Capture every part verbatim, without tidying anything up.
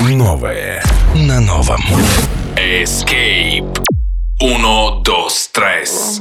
Новое на новом. Escape. Uno, dos, tres.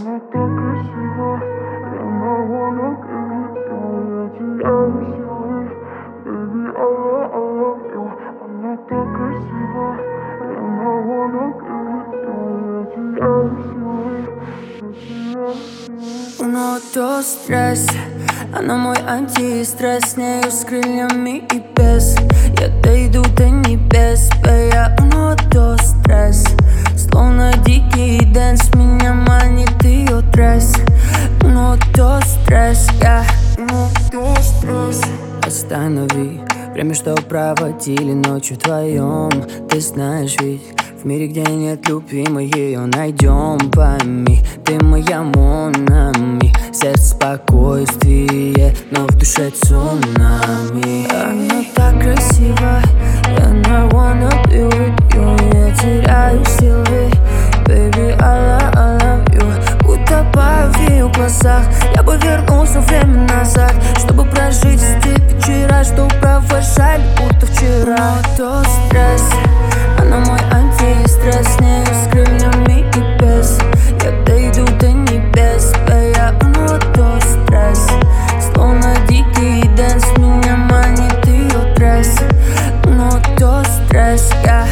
Uno, dos, tres. Она мой антистресс, с нею с крыльями и без. Я дойду до небес, пея uno, dos, tres. Словно дикий дэнс, меня манит ее тресс. Uno, dos, tres, я uno, dos, tres. Останови время, что проводили ночью вдвоем. Ты знаешь ведь, в мире, где нет любви, мы ее найдем. Пойми, ты моя Монами. Сердце спокойствие, но в душе цунами. Она так красива, and I wanna be with you. Я теряю силы, baby, I love, I love you. Утопаю в ее глазах, я бы вернулся время назад, чтобы прожить те вечера, что провожали, будто вчера. То стресс, она мой антистресс, с нею с крыльями и без. Я дойду до небес, пея uno, dos, tres. Словно дикий дэнс, меня манит ее тресс. Uno, dos, tres, я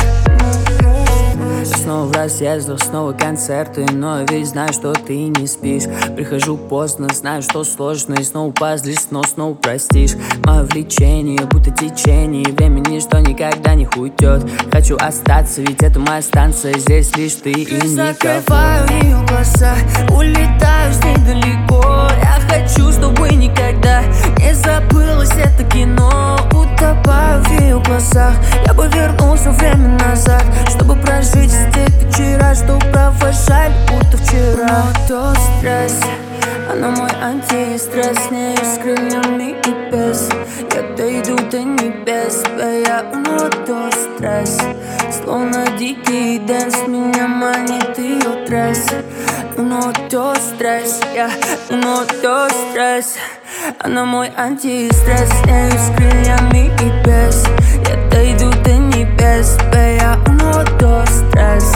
снова в разъездах, снова концерты, но я ведь знаю, что ты не спишь. Прихожу поздно, знаю, что сложно, и снова позлишь, но снова простишь. Мое влечение, будто течение времени, что никогда не уйдет. Хочу остаться, ведь это моя станция, здесь лишь ты и никого. Закрываю ее глаза, улетаю с ней далеко. Я хочу, чтобы никогда не забылось это кино. Утопаю в ее глазах, я бы вернулся время назад, чтобы прожить те вечера, что провожали, будто вчера. То стресс, она мой антистресс, с нею с крыльями и без. Я дойду до небес, пея uno, dos, tres. Словно дикий дэнс, меня манит ее тресс. Uno, dos, tres, я uno, dos, tres. Она мой антистресс, с нею с крыльями и без. Я дойду до небес, пея uno, dos, tres.